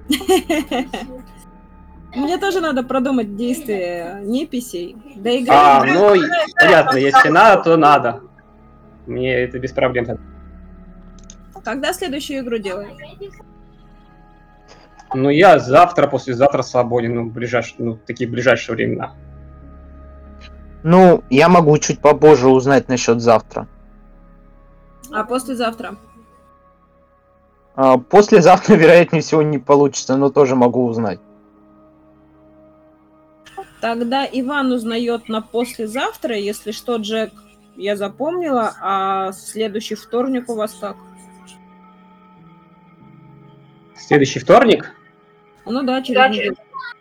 Мне тоже надо продумать действия неписей. Да играть. Ну, понятно, если надо, то надо. Мне это без проблем. Когда следующую игру делаем? Ну, я завтра, послезавтра свободен, такие ближайшие времена. Ну, я могу чуть попозже узнать насчет завтра. А послезавтра? Послезавтра, вероятнее всего, не получится, но тоже могу узнать. Тогда Иван узнает на послезавтра. Если что, Джек, я запомнила. А следующий вторник у вас как? Следующий вторник? Ну да, через неделю.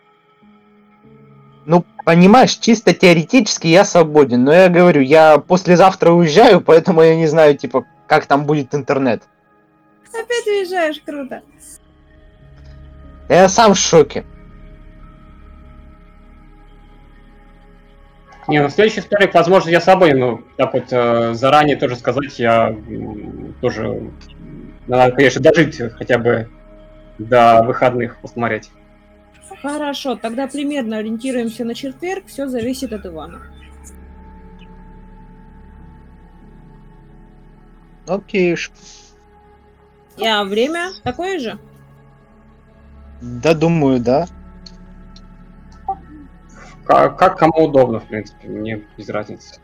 Ну, понимаешь, чисто теоретически я свободен, но я говорю, я послезавтра уезжаю, поэтому я не знаю, типа, как там будет интернет. Опять уезжаешь, круто. Я сам в шоке. Не, ну следующий вторник, возможно, я свободен, но так вот заранее тоже сказать, я тоже... Надо, конечно, дожить хотя бы до выходных, посмотреть. Хорошо, тогда примерно ориентируемся на четверг, все зависит от Ивана. Окей. А время такое же? Да, думаю, да. Как кому удобно, в принципе, мне без разницы.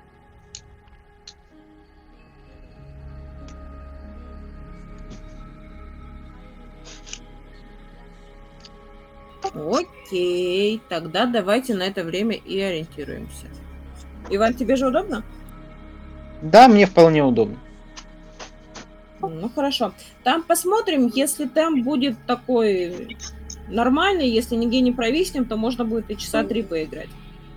Окей, тогда давайте на это время и ориентируемся. Иван, тебе же удобно? Да, мне вполне удобно. Ну хорошо. Там посмотрим, если там будет такой нормальный, если нигде не провиснем, то можно будет и часа 3 поиграть.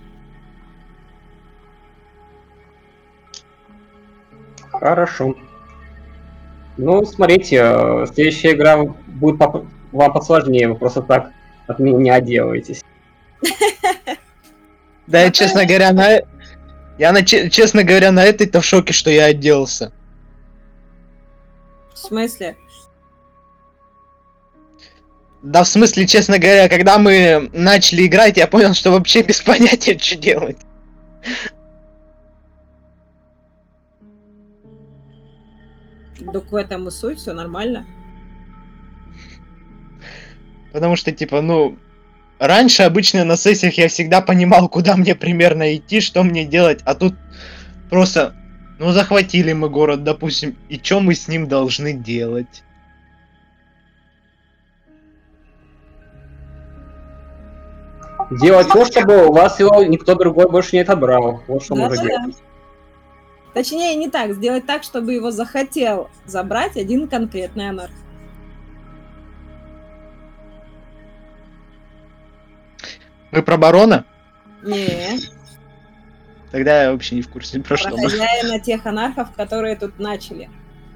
Хорошо. Ну, смотрите, следующая игра будет вам посложнее, вы просто так от меня не отделаетесь. Да, я, честно говоря, честно говоря, на этой-то в шоке, что я отделался. В смысле? Да, в смысле, честно говоря, когда мы начали играть, я понял, что вообще без понятия, что делать. Так в этом и суть, все нормально. Потому что, типа, раньше обычно на сессиях я всегда понимал, куда мне примерно идти, что мне делать, а тут просто, захватили мы город, допустим, и что мы с ним должны делать? Делать то, чтобы у вас его никто другой больше не отобрал. Вот что нужно делать. Точнее, не так. Сделать так, чтобы его захотел забрать один конкретный анарх. Вы про барона? Не. Тогда я вообще не в курсе, про что. Про хозяина тех анархов, которые тут начали.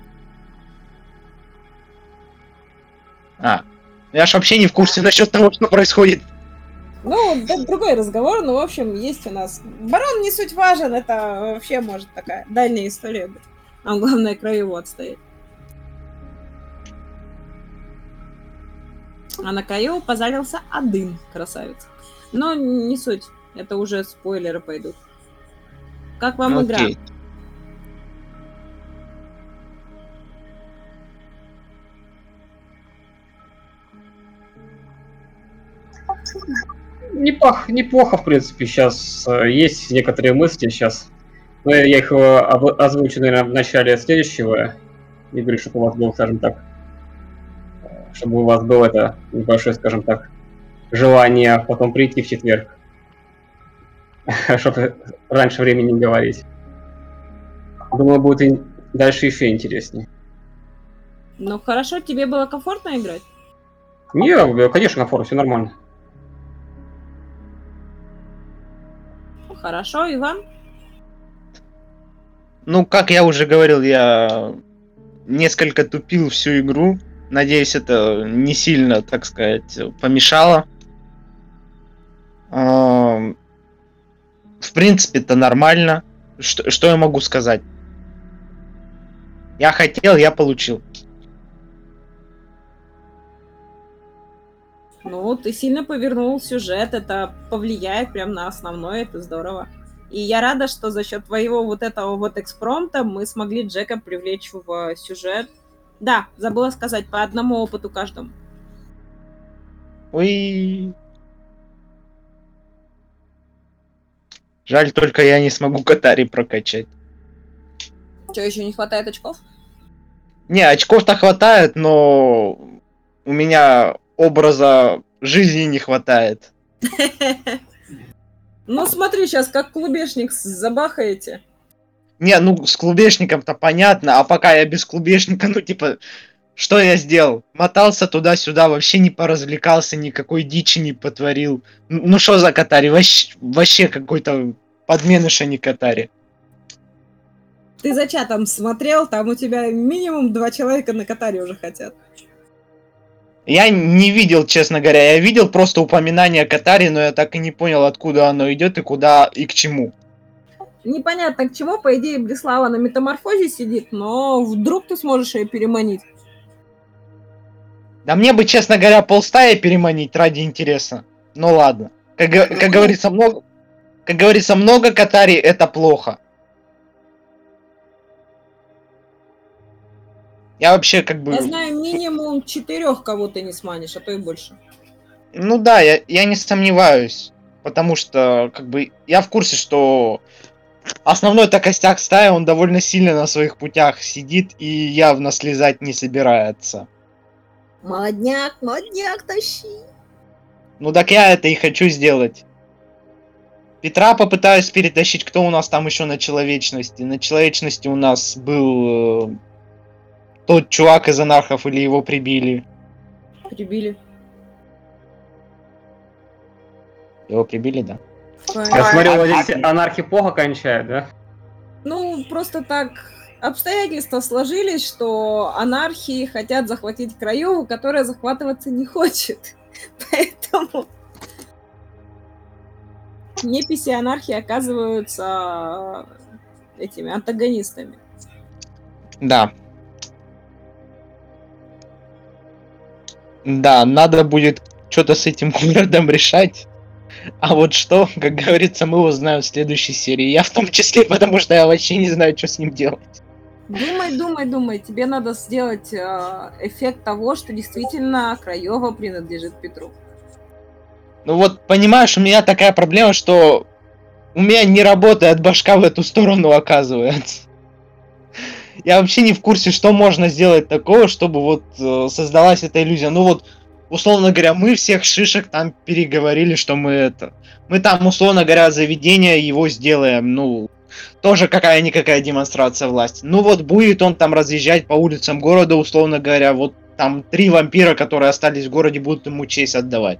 Я ж вообще не в курсе насчет того, что происходит. Ну, это другой разговор, но, в общем, есть у нас... Барон не суть важен, это вообще может такая дальняя история быть. Нам главное краевод стоит. А на краю позарился один красавец. Но не суть, это уже спойлеры пойдут. Как вам игра? Неплохо, в принципе, сейчас есть некоторые мысли сейчас. Но я их озвучу, наверное, в начале следующего игры, чтобы у вас был, скажем так, чтобы у вас было это небольшое, скажем так, желание потом прийти в четверг, чтобы раньше времени не говорить. Думаю, будет и дальше еще интереснее. Ну хорошо, тебе было комфортно играть? Не, конечно, комфортно, все нормально. Хорошо, Иван? Как я уже говорил, я несколько тупил всю игру. Надеюсь, это не сильно, так сказать, помешало. В принципе, это нормально. Что я могу сказать? Я хотел, я получил. Ну, ты сильно повернул сюжет, это повлияет прям на основное, это здорово. И я рада, что за счет твоего вот этого вот экспромта мы смогли Джека привлечь в сюжет. Да, забыла сказать, по одному опыту каждому. Ой. Жаль, только я не смогу Катари прокачать. Что, еще не хватает очков? Не, очков-то хватает, но у меня образа жизни не хватает. Ну, смотри, сейчас как клубешник забахаете. Не, ну с клубешником-то понятно, а пока я без клубешника, ну типа, что я сделал? Мотался туда-сюда, вообще не поразвлекался, никакой дичи не потворил. Ну что за Катари? Вообще какой-то подменыш, а не Катари. Ты за чатом смотрел, там у тебя минимум 2 человека на Катаре уже хотят. Я не видел, честно говоря, я видел просто упоминание Катари, но я так и не понял, откуда оно идет и куда и к чему. Непонятно к чему, по идее, Блислава на метаморфозе сидит, но вдруг ты сможешь ее переманить. Да мне бы, честно говоря, полстаи переманить ради интереса. Ну ладно. Как говорится, много Катари это плохо. Я вообще как бы... Я знаю минимум 4, кого ты не сманишь, а то и больше. Ну да, я не сомневаюсь. Потому что, как бы, я в курсе, что основной-то костяк стаи, он довольно сильно на своих путях сидит и явно слезать не собирается. Молодняк, молодняк, тащи. Ну так я это и хочу сделать. Петра попытаюсь перетащить. Кто у нас там еще на человечности? На человечности у нас был тот чувак из анархов, или его прибили? Прибили. Его прибили, да? Я смотрю, вот здесь анархи плохо кончают, да? Ну, просто так обстоятельства сложились, что анархии хотят захватить Краеву, которая захватываться не хочет. Поэтому неписи и анархии оказываются этими антагонистами. Да. Да, надо будет что-то с этим городом решать. А вот что, как говорится, мы узнаем в следующей серии. Я в том числе, потому что я вообще не знаю, что с ним делать. Думай. Тебе надо сделать эффект того, что действительно Краева принадлежит Петру. Ну вот, понимаешь, у меня такая проблема, что у меня не работает башка в эту сторону, оказывается. Я вообще не в курсе, что можно сделать такого, чтобы вот создалась эта иллюзия. Ну вот, условно говоря, мы всех шишек там переговорили, что мы там, условно говоря, заведение его сделаем, ну, тоже какая-никакая демонстрация власти. Ну вот, будет он там разъезжать по улицам города, условно говоря, вот там 3 вампира, которые остались в городе, будут ему честь отдавать.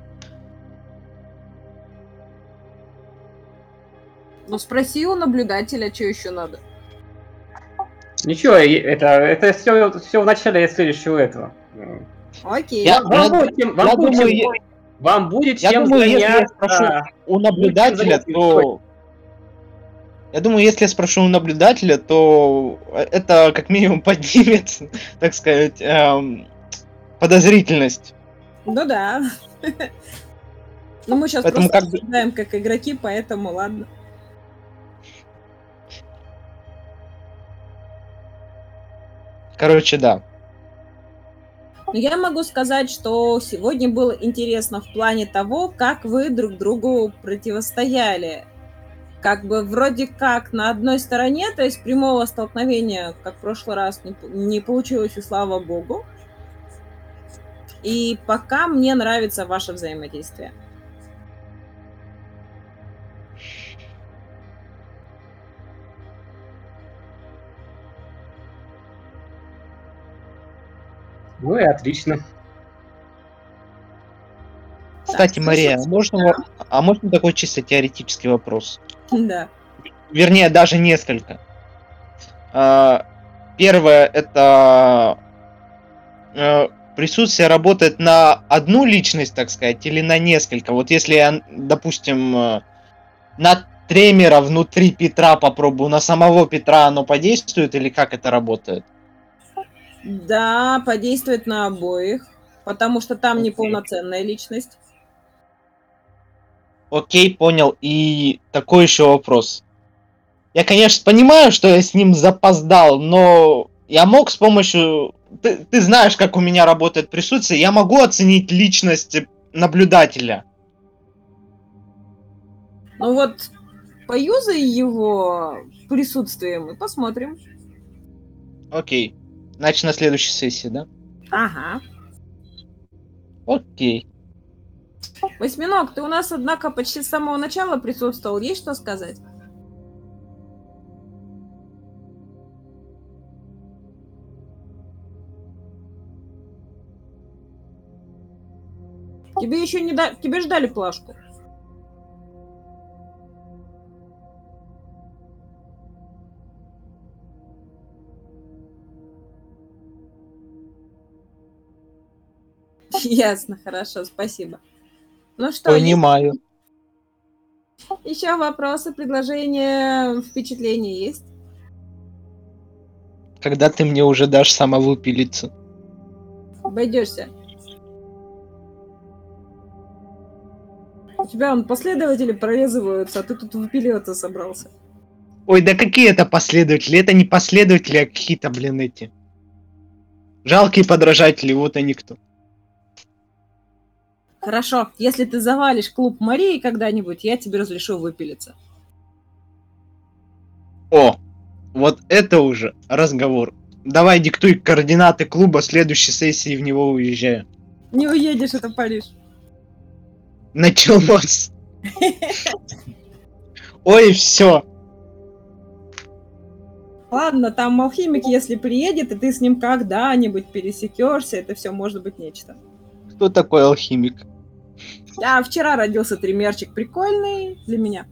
Ну, спроси у наблюдателя, что еще надо. Ничего, это все в начале следующего этого. Окей. Вам будет я чем думаю, заняться. Если я спрошу у наблюдателя, то... Я думаю, если я спрошу у наблюдателя, то это как минимум поднимет, так сказать, подозрительность. Ну да. Но мы сейчас Поэтому просто обсуждаем как игроки, поэтому ладно. Короче, да. Но я могу сказать, что сегодня было интересно в плане того, как вы друг другу противостояли. Как бы вроде как на одной стороне, то есть прямого столкновения, как в прошлый раз, не получилось, и слава богу. И пока мне нравится ваше взаимодействие. Ну и отлично. Кстати, Мария, можно такой чисто теоретический вопрос? Да. Вернее, даже несколько. Первое, это присутствие работает на одну личность, так сказать, или на несколько. Вот если я, допустим, на Тремера внутри Петра попробую, на самого Петра оно подействует, или как это работает? Да, подействует на обоих. потому что там Окей. неполноценная личность. Окей, понял. И такой еще вопрос. Я, конечно, понимаю, что я с ним запоздал, но я мог с помощью... Ты знаешь, как у меня работает присутствие, я могу оценить личность наблюдателя. Ну вот, поюзай его присутствием и посмотрим. Окей. Значит, на следующей сессии, да? Ага. Окей. Восьминог, ты у нас, однако, почти с самого начала присутствовал. Есть что сказать? Тебе еще не дали... Тебе ж дали плашку. Ясно, хорошо, спасибо. Ну что, Понимаю. еще вопросы, предложения, впечатления есть? Когда ты мне уже дашь самовыпилиться? Обойдешься. У тебя последователи прорезываются, а ты тут выпиливаться собрался. Ой, да какие это последователи? Это не последователи, а какие-то, блин, эти. Жалкие подражатели, вот они кто. Хорошо, если ты завалишь клуб Марии когда-нибудь, я тебе разрешу выпилиться. О, вот это уже разговор. Давай диктуй координаты клуба, следующей сессии в него уезжаю. Не уедешь, это Париж. Началось. Ой, все. Ладно, там алхимик, если приедет, и ты с ним когда-нибудь пересекешься, это все может быть нечто. Кто такой алхимик? А вчера родился тримерчик прикольный для меня.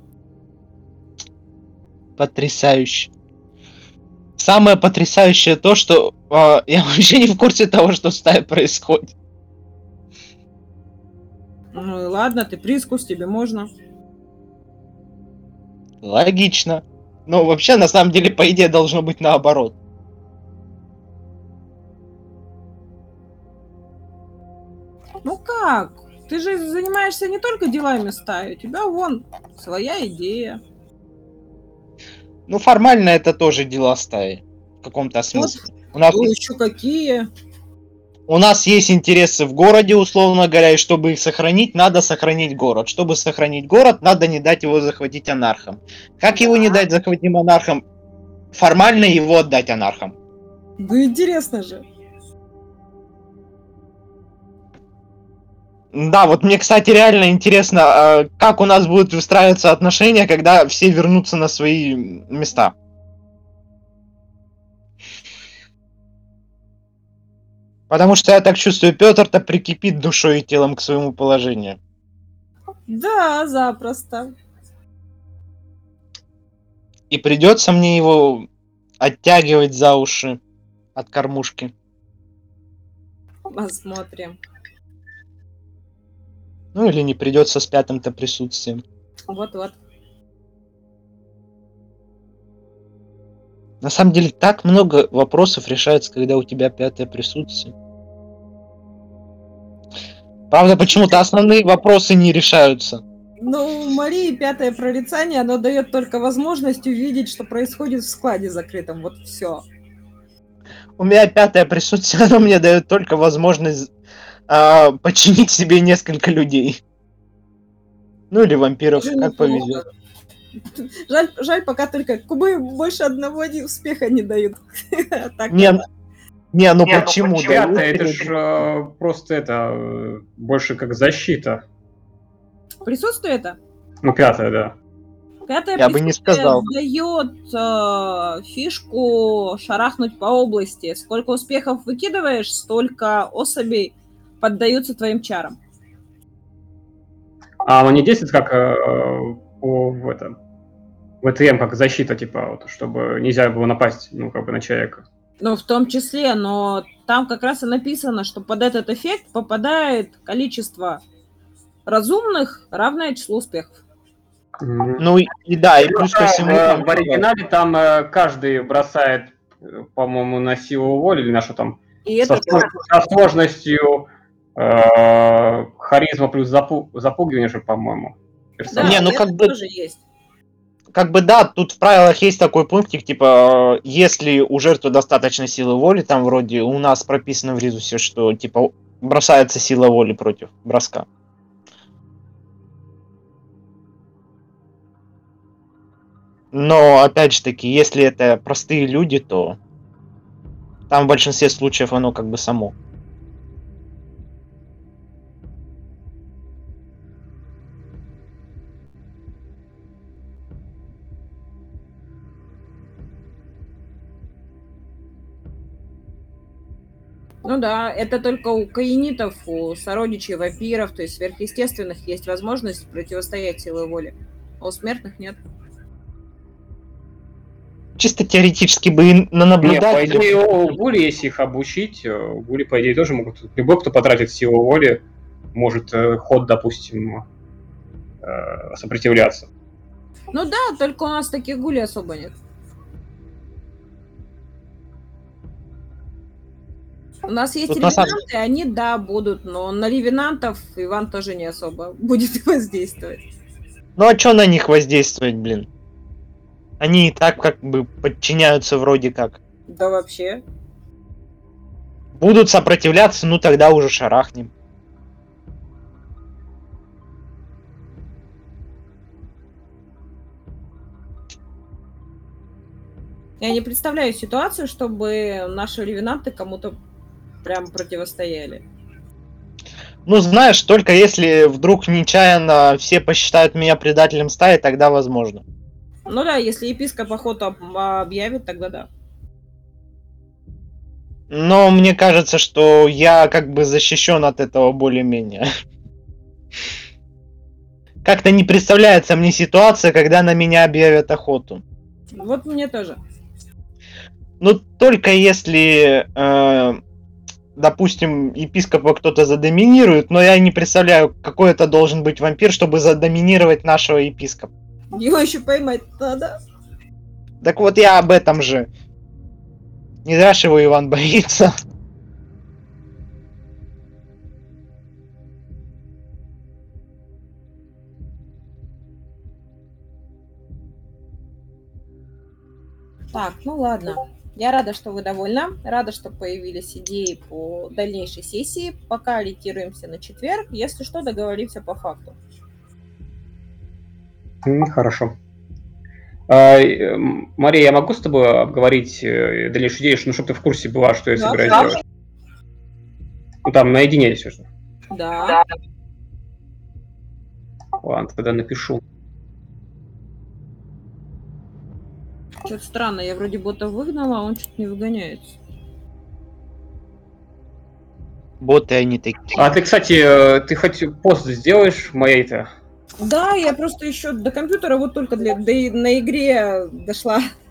Потрясающе. Самое потрясающее то, что я вообще не в курсе того, что в стае происходит. Ну и ладно, ты прискус, тебе можно. Логично. Но вообще, на самом деле, по идее, должно быть наоборот. Ну как? Ты же занимаешься не только делами стаи, у тебя вон своя идея. Ну, формально это тоже дела стаи. В каком-то смысле. Ну еще какие? У нас есть интересы в городе, условно говоря, и чтобы их сохранить, надо сохранить город. Чтобы сохранить город, надо не дать его захватить анархам. Как его не дать захватить анархам? Формально его отдать анархам. Ну интересно же. Да, вот мне, кстати, реально интересно, как у нас будут выстраиваться отношения, когда все вернутся на свои места. Потому что я так чувствую, Петр-то прикипит душой и телом к своему положению. Да, запросто. И придется мне его оттягивать за уши от кормушки. Посмотрим. Ну или не придется с пятым-то присутствием. Вот-вот. На самом деле так много вопросов решается, когда у тебя пятое присутствие. Правда, почему-то основные вопросы не решаются. Ну, Марии пятое прорицание, оно дает только возможность увидеть, что происходит в складе закрытом. Вот все. У меня пятое присутствие, оно мне дает только возможность починить себе несколько людей. Ну или вампиров, как повезет. Жаль, пока только кубы больше одного успеха не дают. Ну почему? Пятое, это ж просто это больше как защита. Присутствие это? Ну, пятое, да. Пятое Я бы не сказал. дает фишку шарахнуть по области. Сколько успехов выкидываешь, столько особей поддаются твоим чарам. А оно не действует как в ВТМ, как защита, типа, вот, чтобы нельзя было напасть, ну, как бы на человека. Ну, в том числе, но там как раз и написано, что под этот эффект попадает количество разумных, равное числу успехов. Ну и да, и плюс ко всему... В оригинале там каждый бросает, по-моему, на силу воли или на что там, И это тоже. Со сложностью харизма плюс запугивание же, по-моему. Да, Не, ну это как бы- тоже есть. Как бы да, тут в правилах есть такой пунктик, типа, если у жертвы достаточно силы воли, там вроде у нас прописано в Ризусе, что типа бросается сила воли против броска. Но опять же таки, если это простые люди, то там в большинстве случаев оно как бы само. Ну да, это только у каинитов, у сородичей вампиров, то есть сверхъестественных, есть возможность противостоять силой воли. А у смертных нет. Чисто теоретически бы и на Не, по наблюдателя. идее, у Гули, если их обучить, Гули, по идее, тоже могут... Любой, кто потратит силу воли, может ход, допустим, сопротивляться. Ну да, только у нас таких гулей особо нет. У нас есть Тут на самом- ревенанты, они, да, будут, но на ревенантов Иван тоже не особо будет воздействовать. Ну а чё на них воздействовать, блин? Они и так как бы подчиняются вроде как. Да вообще. Будут сопротивляться, ну тогда уже шарахнем. Я не представляю ситуацию, чтобы наши ревенанты кому-то прям противостояли. Ну знаешь, только если вдруг нечаянно все посчитают меня предателем стаи, тогда возможно. Ну да, если епископ охоту объявит, тогда да. Но мне кажется, что я как бы защищен от этого более-менее. Как-то не представляется мне ситуация, когда на меня объявят охоту. Вот мне тоже. Ну, только если, допустим, епископа кто-то задоминирует, но я не представляю, какой это должен быть вампир, чтобы задоминировать нашего епископа. Его еще поймать надо. Так вот я об этом же. Не зря ж его Иван боится. Так, ну ладно. Я рада, что вы довольны. Рада, что появились идеи по дальнейшей сессии. Пока ориентируемся на четверг. Если что, договоримся по факту. Хорошо. Мария, я могу с тобой обговорить дальнейшие идеи, ну, чтобы ты в курсе была, что я Да, собираюсь да. делать? Ну, там, наедине все же. Да. Ладно, тогда напишу. Что-то странно. Я вроде бота выгнала, а он что-то не выгоняется. Боты они такие. А ты, кстати, ты хоть пост сделаешь моей-то? Да, я просто еще до компьютера вот только на игре дошла.